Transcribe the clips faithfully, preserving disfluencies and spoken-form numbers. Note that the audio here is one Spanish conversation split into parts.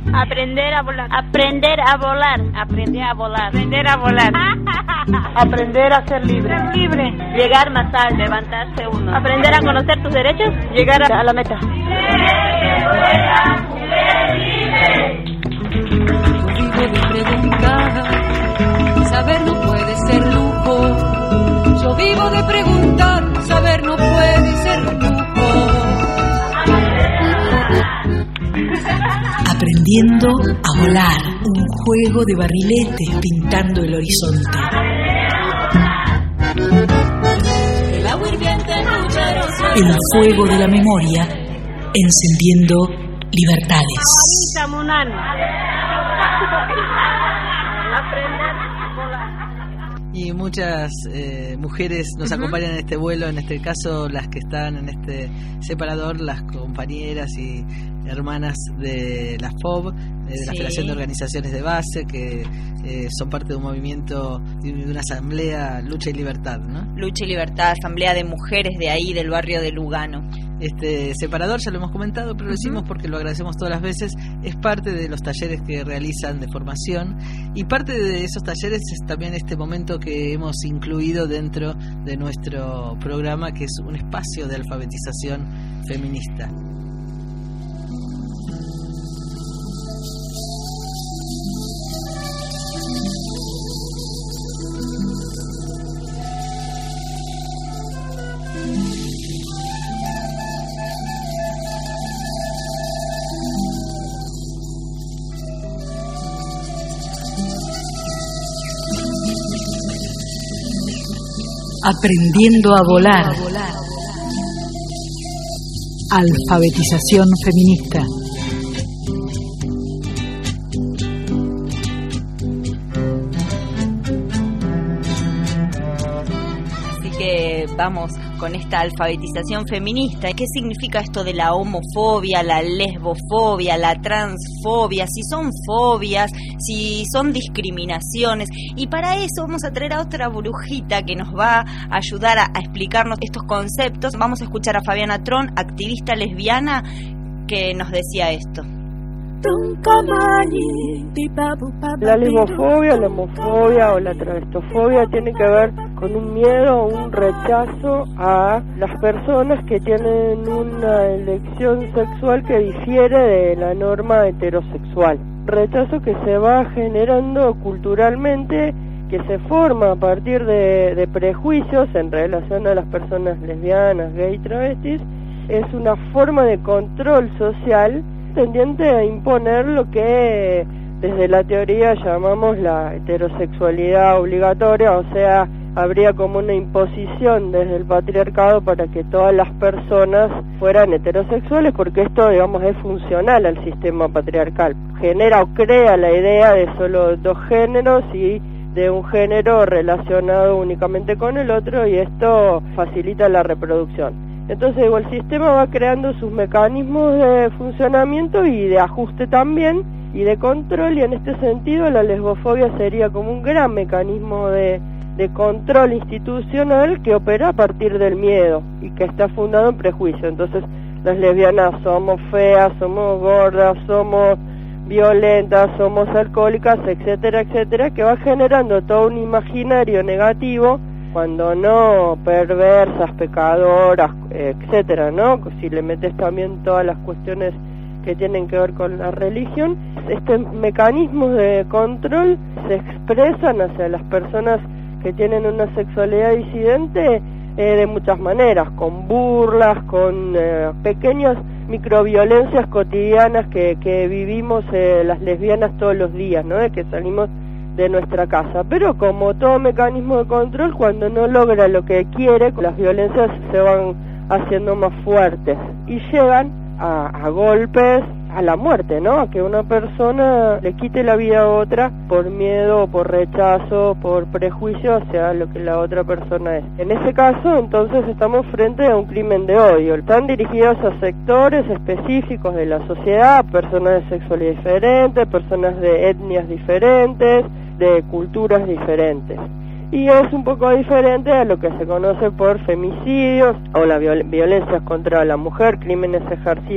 Aprender a volar. Aprender a volar. Aprender a volar. Aprender a volar. Aprender a ser libre. Ser libre. Llegar más alto. Levantarse uno. Aprender a conocer tus derechos. Llegar a, a la meta. Yo vivo de preguntar, saber no puede ser lujo. Yo vivo de preguntar, saber no puede ser lujo. Aprendiendo a volar, un juego de barriletes pintando el horizonte. El fuego de la memoria encendiendo libertades. Y muchas eh, mujeres nos uh-huh. acompañan en este vuelo, en este caso las que están en este separador, las compañeras y hermanas de la F O B, de sí. la Federación de Organizaciones de Base, que eh, son parte de un movimiento, de una asamblea Lucha y Libertad, ¿no? Lucha y Libertad, asamblea de mujeres de ahí, del barrio de Lugano. Este separador, ya lo hemos comentado, pero lo decimos porque lo agradecemos todas las veces, es parte de los talleres que realizan de formación, y parte de esos talleres es también este momento que hemos incluido dentro de nuestro programa, que es un espacio de alfabetización feminista. Aprendiendo a volar. Alfabetización feminista. Así que vamos con esta alfabetización feminista. ¿Qué significa esto de la homofobia, la lesbofobia, la transfobia? Si son fobias, si son discriminaciones. Y para eso vamos a traer a otra brujita que nos va a ayudar a, a explicarnos estos conceptos. Vamos a escuchar a Fabiana Tron, activista lesbiana, que nos decía esto. La lesbofobia, la homofobia o la travestofobia tiene que ver con un miedo o un rechazo a las personas que tienen una elección sexual que difiere de la norma heterosexual. Rechazo que se va generando culturalmente, que se forma a partir de, de prejuicios en relación a las personas lesbianas, gay, travestis. Es una forma de control social tendiente a imponer lo que desde la teoría llamamos la heterosexualidad obligatoria, o sea, habría como una imposición desde el patriarcado para que todas las personas fueran heterosexuales, porque esto, digamos, es funcional al sistema patriarcal. Genera o crea la idea de solo dos géneros y de un género relacionado únicamente con el otro, y esto facilita la reproducción. Entonces, digo, el sistema va creando sus mecanismos de funcionamiento y de ajuste también, y de control, y en este sentido la lesbofobia sería como un gran mecanismo de, de control institucional que opera a partir del miedo y que está fundado en prejuicio. Entonces, las lesbianas somos feas, somos gordas, somos violentas, somos alcohólicas, etcétera, etcétera, que va generando todo un imaginario negativo, cuando no perversas, pecadoras, etcétera, ¿no? Si le metes también todas las cuestiones que tienen que ver con la religión, estos mecanismos de control se expresan hacia las personas que tienen una sexualidad disidente eh, de muchas maneras, con burlas, con eh, pequeñas microviolencias cotidianas que, que vivimos eh, las lesbianas todos los días, ¿no? De que salimos de nuestra casa, pero como todo mecanismo de control, cuando no logra lo que quiere, las violencias se van haciendo más fuertes y llegan a, a golpes, a la muerte, ¿no? A que una persona le quite la vida a otra por miedo, por rechazo, por prejuicio hacia lo que la otra persona es. En ese caso, entonces, estamos frente a un crimen de odio. Están dirigidos a sectores específicos de la sociedad, personas de sexualidad diferente, personas de etnias diferentes, de culturas diferentes. Y es un poco diferente a lo que se conoce por femicidios o las viol- violencias contra la mujer, crímenes ejercidos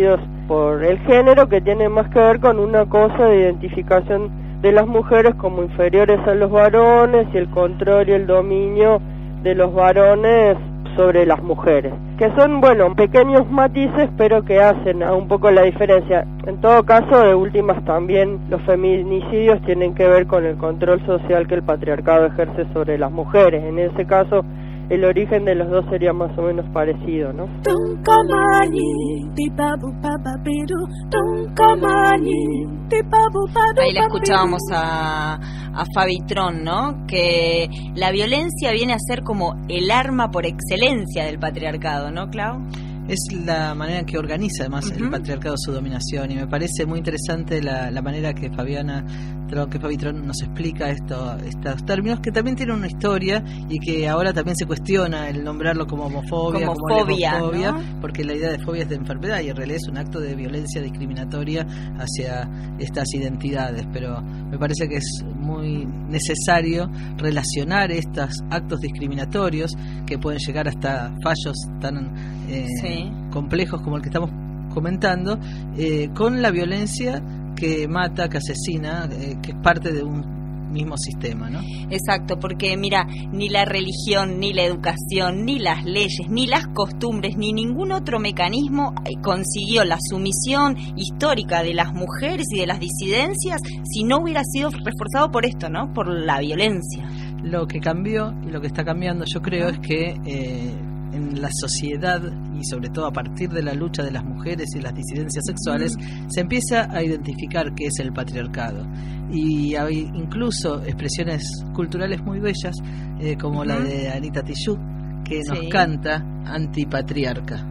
por el género, que tiene más que ver con una cosa de identificación de las mujeres como inferiores a los varones y el control y el dominio de los varones sobre las mujeres, que son, bueno, pequeños matices, pero que hacen a un poco la diferencia. En todo caso, de últimas también los feminicidios tienen que ver con el control social que el patriarcado ejerce sobre las mujeres. En ese caso, el origen de los dos sería más o menos parecido, ¿no? Ahí la escuchábamos a, a Fabi Tron, ¿no? Que la violencia viene a ser como el arma por excelencia del patriarcado, ¿no, Clau? Es la manera en que organiza además uh-huh. el patriarcado su dominación, y me parece muy interesante la, la manera que Fabiana Tron, que Fabi Tron nos explica esto, estos términos que también tienen una historia y que ahora también se cuestiona el nombrarlo como homofobia, como, como fobia, lesbofobia, ¿no? Porque la idea de fobia es de enfermedad y en realidad es un acto de violencia discriminatoria hacia estas identidades, pero me parece que es muy necesario relacionar estos actos discriminatorios que pueden llegar hasta fallos tan eh, sí. complejos como el que estamos comentando, eh, con la violencia que mata, que asesina, eh, que es parte de un mismo sistema, ¿no? Exacto, porque mira, ni la religión, ni la educación, ni las leyes, ni las costumbres, ni ningún otro mecanismo consiguió la sumisión histórica de las mujeres y de las disidencias si no hubiera sido reforzado por esto, ¿no? Por la violencia. Lo que cambió y lo que está cambiando, yo creo, es que eh, en la sociedad, y sobre todo a partir de la lucha de las mujeres y las disidencias sexuales, mm. se empieza a identificar qué es el patriarcado. Y hay incluso expresiones culturales muy bellas, eh, como uh-huh. la de Anita Tijoux, que nos sí. canta Antipatriarca.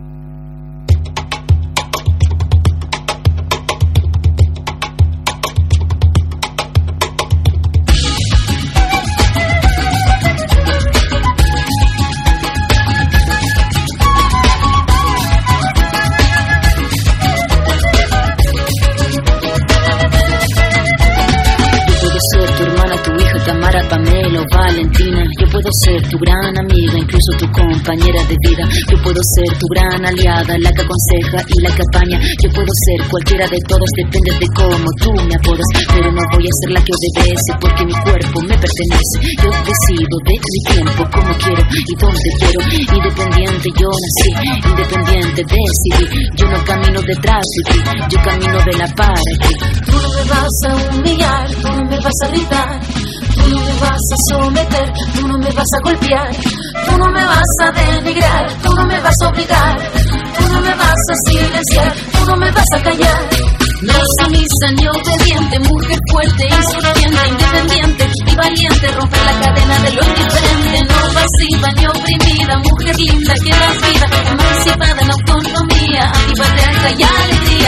Pamela o Valentina, yo puedo ser tu gran amiga, incluso tu compañera de vida. Yo puedo ser tu gran aliada, la que aconseja y la que apaña. Yo puedo ser cualquiera de todos, depende de cómo tú me apodas. Pero no voy a ser la que obedece, porque mi cuerpo me pertenece. Yo decido de mi tiempo, como quiero y donde quiero. Independiente yo nací, independiente decidí. Yo no camino detrás de ti, yo camino de la para ti. Tú no me vas a humillar, tú no me vas a gritar. Tú no me vas a someter, tú no me vas a golpear, tú no me vas a denigrar, tú no me vas a obligar, tú no me vas a silenciar, tú no me vas a callar. No sumisa ni obediente, mujer fuerte, insurgente, independiente y valiente, romper la cadena de lo indiferente, no pasiva ni oprimida, mujer linda que da vida, emancipada en autonomía, antipatriarca y alegría.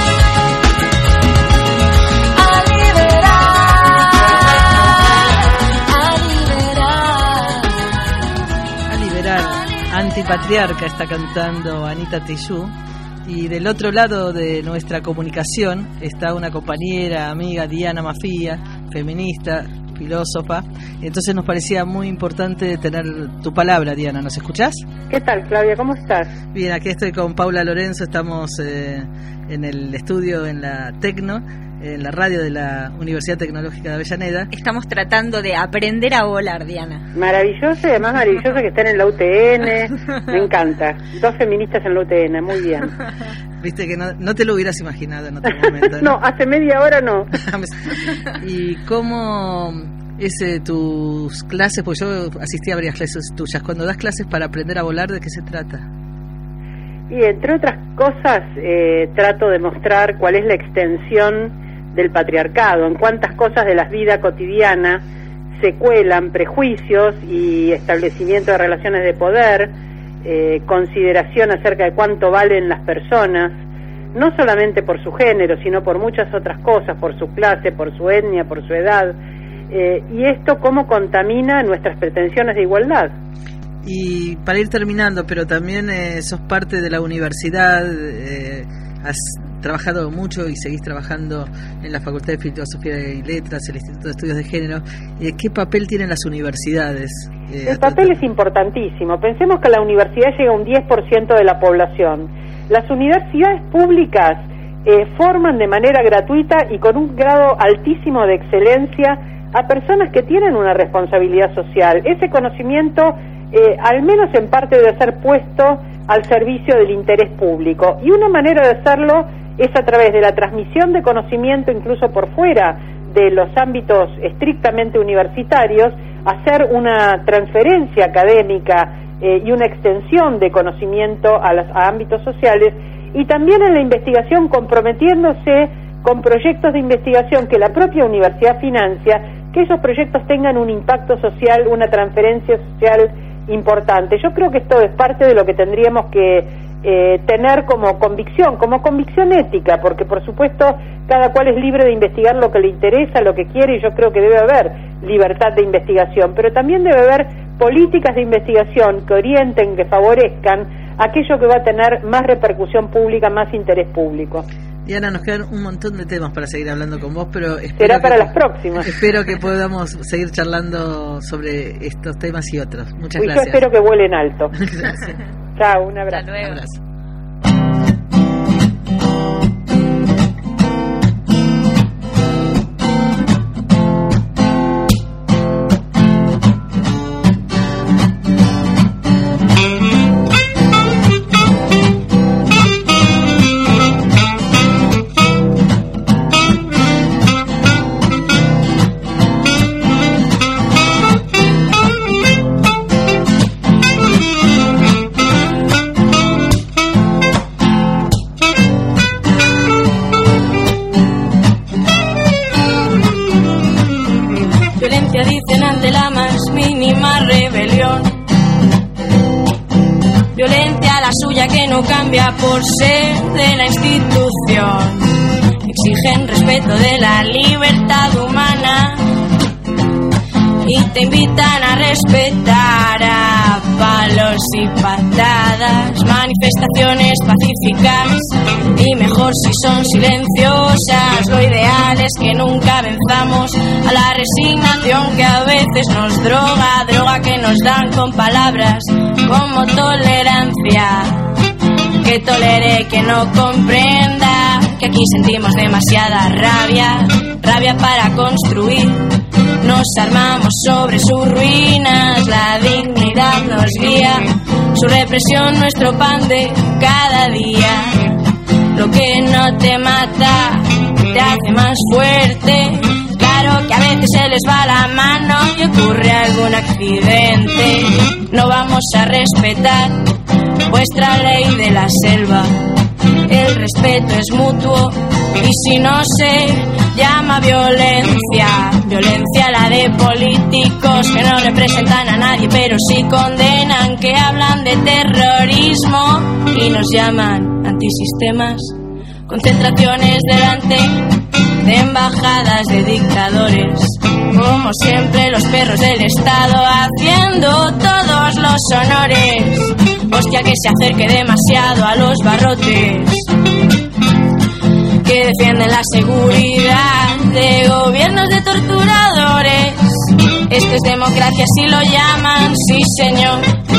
Antipatriarca está cantando Anita Tijoux, y del otro lado de nuestra comunicación está una compañera, amiga, Diana Mafía, feminista, filósofa. Entonces nos parecía muy importante tener tu palabra, Diana. ¿Nos escuchás? ¿Qué tal, Claudia? ¿Cómo estás? Bien, aquí estoy con Paula Lorenzo, estamos eh, en el estudio en la Tecno, en la radio de la Universidad Tecnológica de Avellaneda. Estamos tratando de aprender a volar, Diana. Maravillosa, y además maravillosa que estén en la U T N. Me encanta. Dos feministas en la U T N, muy bien. Viste que no, no te lo hubieras imaginado en otro momento, ¿no? No, hace media hora no. ¿Y cómo es eh, tus clases? Pues yo asistí a varias clases tuyas. Cuando das clases para aprender a volar, ¿de qué se trata? Y entre otras cosas, eh, trato de mostrar cuál es la extensión del patriarcado, en cuántas cosas de la vida cotidiana se cuelan prejuicios y establecimiento de relaciones de poder, eh, consideración acerca de cuánto valen las personas, no solamente por su género, sino por muchas otras cosas, por su clase, por su etnia, por su edad, eh, y esto cómo contamina nuestras pretensiones de igualdad. Y para ir terminando, pero también eh, sos parte de la universidad, eh, has trabajado mucho y seguís trabajando en la Facultad de Filosofía y Letras, el Instituto de Estudios de Género. Eh, ¿Qué papel tienen las universidades? Eh, el papel es importantísimo. Pensemos que a la universidad llega un diez por ciento de la población. Las universidades públicas eh, forman de manera gratuita y con un grado altísimo de excelencia a personas que tienen una responsabilidad social. Ese conocimiento, eh, al menos en parte, debe ser puesto al servicio del interés público. Y una manera de hacerlo es a través de la transmisión de conocimiento, incluso por fuera de los ámbitos estrictamente universitarios, hacer una transferencia académica eh, y una extensión de conocimiento a los a ámbitos sociales, y también en la investigación comprometiéndose con proyectos de investigación que la propia universidad financia, que esos proyectos tengan un impacto social, una transferencia social importante. Yo creo que esto es parte de lo que tendríamos que eh, tener como convicción, como convicción ética, porque por supuesto cada cual es libre de investigar lo que le interesa, lo que quiere, y yo creo que debe haber libertad de investigación, pero también debe haber políticas de investigación que orienten, que favorezcan aquello que va a tener más repercusión pública, más interés público. Diana, nos quedan un montón de temas para seguir hablando con vos, pero espero será para que, las próximas. Espero que podamos seguir charlando sobre estos temas y otros. Muchas y gracias. Yo espero que vuelen alto. Gracias. Chao, un abrazo. Hasta luego. Un abrazo. Que no cambia por ser de la institución. Exigen respeto de la libertad humana y te invitan a respetar a palos y patadas. Manifestaciones pacíficas y mejor si son silenciosas. Lo ideal es que nunca venzamos a la resignación que a veces nos droga, droga que nos dan con palabras como tolerancia. Que tolere, que no comprenda que aquí sentimos demasiada rabia, rabia para construir. Nos armamos sobre sus ruinas, la dignidad nos guía, su represión nuestro pan de cada día. Lo que no te mata te hace más fuerte. Claro que a veces se les va la mano y ocurre algún accidente. No vamos a respetar vuestra ley de la selva. El respeto es mutuo y si no se llama violencia, violencia la de políticos que no representan a nadie pero sí condenan, que hablan de terrorismo y nos llaman antisistemas. Concentraciones delante de embajadas de dictadores, como siempre los perros del Estado haciendo todos los honores. Hostia, que se acerque demasiado a los barrotes que defienden la seguridad de gobiernos de torturadores. Esto es democracia si lo llaman, sí señor.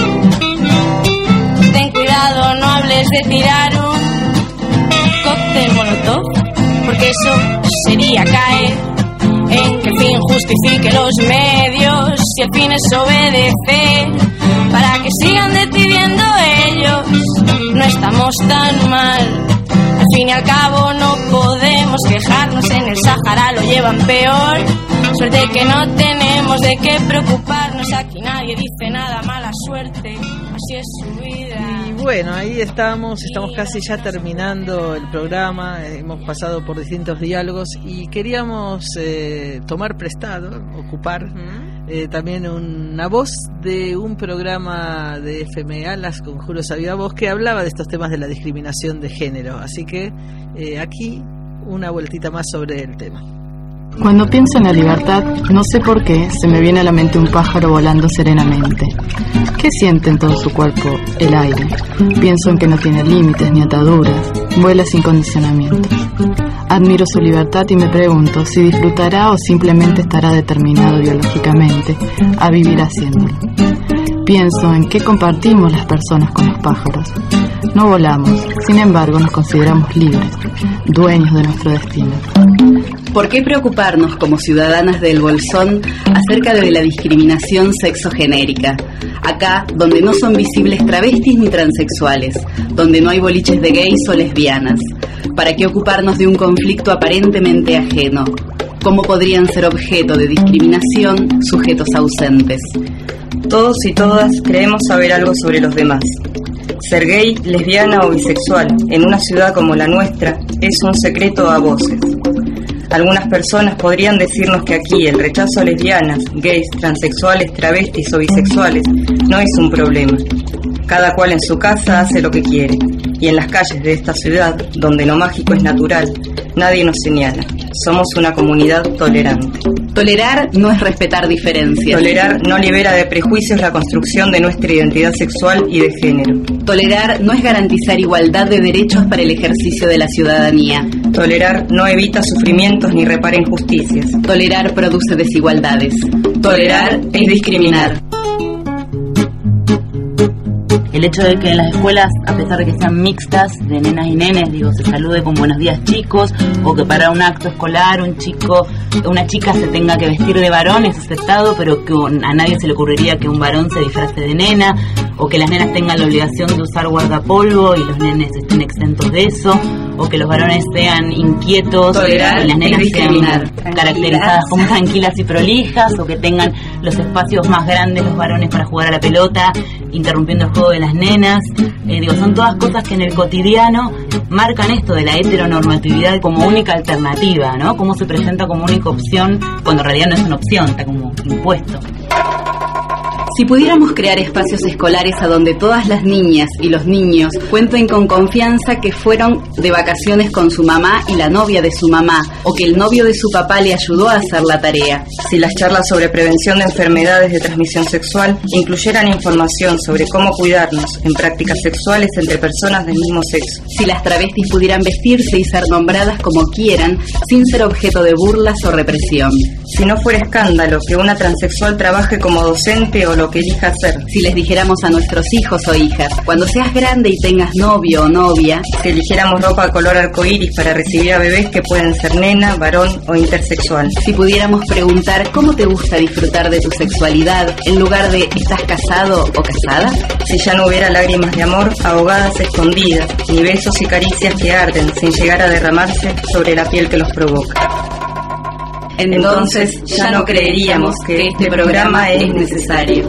Ten cuidado, no hables de tirar un cóctel molotov, porque eso sería caer en que el fin justifique los medios, si el fin es obedecer para que sigan decidiendo ellos. No estamos tan mal, al fin y al cabo no podemos quejarnos. En el Sahara lo llevan peor, suerte que no tenemos de qué preocuparnos. Aquí nadie dice nada, mala suerte, así es su vida. Y bueno, ahí estamos, estamos casi ya terminando el programa, hemos pasado por distintos diálogos y queríamos eh, tomar prestado, ocupar eh, también una voz de un programa de F M Alas con Julio Sabía Voz que hablaba de estos temas de la discriminación de género, así que eh, aquí una vueltita más sobre el tema. Cuando pienso en la libertad, no sé por qué se me viene a la mente un pájaro volando serenamente. ¿Qué siente en todo su cuerpo el aire? Pienso en que no tiene límites ni ataduras, vuela sin condicionamientos. Admiro su libertad y me pregunto si disfrutará o simplemente estará determinado biológicamente a vivir haciéndolo. Pienso en qué compartimos las personas con los pájaros. No volamos, sin embargo nos consideramos libres, dueños de nuestro destino. ¿Por qué preocuparnos como ciudadanas del Bolsón acerca de la discriminación sexogenérica? Acá, donde no son visibles travestis ni transexuales, donde no hay boliches de gays o lesbianas. ¿Para qué ocuparnos de un conflicto aparentemente ajeno? ¿Cómo podrían ser objeto de discriminación sujetos ausentes? Todos y todas creemos saber algo sobre los demás. Ser gay, lesbiana o bisexual en una ciudad como la nuestra es un secreto a voces. Algunas personas podrían decirnos que aquí el rechazo a lesbianas, gays, transexuales, travestis o bisexuales no es un problema. Cada cual en su casa hace lo que quiere, y en las calles de esta ciudad, donde lo mágico es natural, nadie nos señala. Somos una comunidad tolerante. Tolerar no es respetar diferencias. Tolerar no libera de prejuicios la construcción de nuestra identidad sexual y de género. Tolerar no es garantizar igualdad de derechos para el ejercicio de la ciudadanía. Tolerar no evita sufrimientos ni repara injusticias. Tolerar produce desigualdades. Tolerar es discriminar. El hecho de que en las escuelas, a pesar de que sean mixtas, de nenas y nenes, digo, se salude con buenos días chicos, o que para un acto escolar un chico, una chica se tenga que vestir de varón, es aceptado, pero que a nadie se le ocurriría que un varón se disfrace de nena, o que las nenas tengan la obligación de usar guardapolvo y los nenes estén exentos de eso, o que los varones sean inquietos Tolerar y las nenas sean Tranquila. caracterizadas como tranquilas y prolijas, o que tengan los espacios más grandes los varones para jugar a la pelota, interrumpiendo el juego de las nenas. Eh, digo, son todas cosas que en el cotidiano marcan esto de la heteronormatividad como única alternativa, ¿no? Cómo se presenta como única opción cuando en realidad no es una opción, está como impuesto. Si pudiéramos crear espacios escolares a donde todas las niñas y los niños cuenten con confianza que fueron de vacaciones con su mamá y la novia de su mamá, o que el novio de su papá le ayudó a hacer la tarea. Si las charlas sobre prevención de enfermedades de transmisión sexual incluyeran información sobre cómo cuidarnos en prácticas sexuales entre personas del mismo sexo. Si las travestis pudieran vestirse y ser nombradas como quieran, sin ser objeto de burlas o represión. Si no fuera escándalo que una transexual trabaje como docente o lo que elija hacer. Si les dijéramos a nuestros hijos o hijas, cuando seas grande y tengas novio o novia. Si eligiéramos ropa color arcoíris para recibir a bebés que pueden ser nena, varón o intersexual. Si pudiéramos preguntar cómo te gusta disfrutar de tu sexualidad en lugar de ¿estás casado o casada? Si ya no hubiera lágrimas de amor ahogadas escondidas, ni besos y caricias que arden sin llegar a derramarse sobre la piel que los provoca. Entonces ya no creeríamos que este programa es necesario.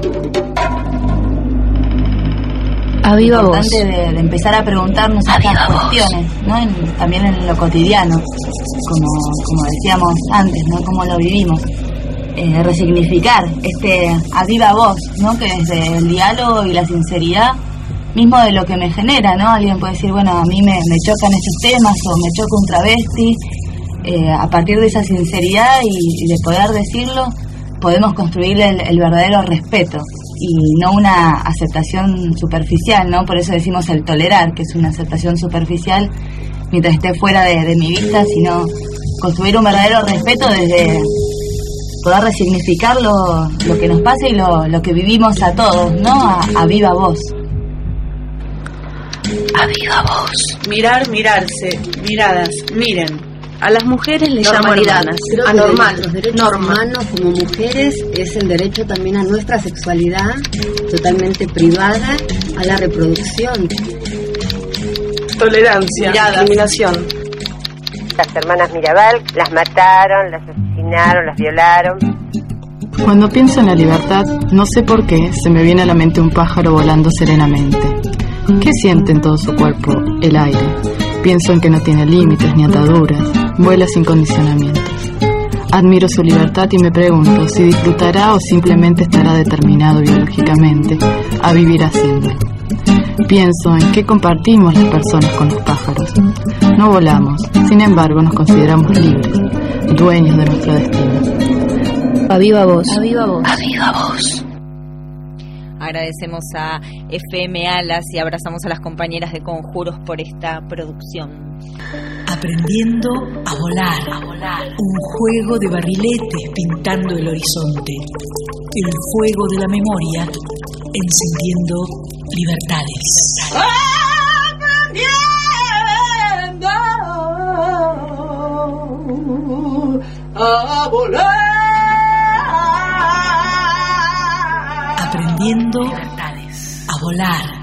A viva voz. Es importante de, de empezar a preguntarnos a estas cuestiones, ¿no? En, también en lo cotidiano, como, como decíamos antes, ¿no? Cómo lo vivimos. Eh, resignificar este a viva voz, ¿no? Que desde el diálogo y la sinceridad mismo de lo que me genera, ¿no? Alguien puede decir, bueno, a mí me, me chocan estos temas o me choca un travesti. Eh, a partir de esa sinceridad y, y de poder decirlo, podemos construir el, el verdadero respeto y no una aceptación superficial, ¿no? Por eso decimos el tolerar, que es una aceptación superficial mientras esté fuera de, de mi vista, sino construir un verdadero respeto desde poder resignificar lo, lo que nos pasa y lo, lo que vivimos a todos, ¿no? A, a viva voz. A viva voz. Mirar, mirarse, miradas, miren. A las mujeres les llaman hermanas. Anormal. Los derechos Norma. humanos como mujeres es el derecho también a nuestra sexualidad totalmente privada, a la reproducción. Tolerancia, Mirada. discriminación. Las hermanas Mirabal las mataron, las asesinaron, las violaron. Cuando pienso en la libertad, no sé por qué se me viene a la mente un pájaro volando serenamente. ¿Qué siente en todo su cuerpo el aire? Pienso en que no tiene límites ni ataduras, vuela sin condicionamientos. Admiro su libertad y me pregunto si disfrutará o simplemente estará determinado biológicamente a vivir haciéndolo. Pienso en qué compartimos las personas con los pájaros. No volamos, sin embargo nos consideramos libres, dueños de nuestro destino. A viva voz. A viva voz. A viva voz. Agradecemos a F M Alas y abrazamos a las compañeras de Conjuros por esta producción. Aprendiendo a volar, a volar. Un juego de barriletes pintando el horizonte. El fuego de la memoria encendiendo libertades. ¡Ah! a volar. Aprendiendo a volar.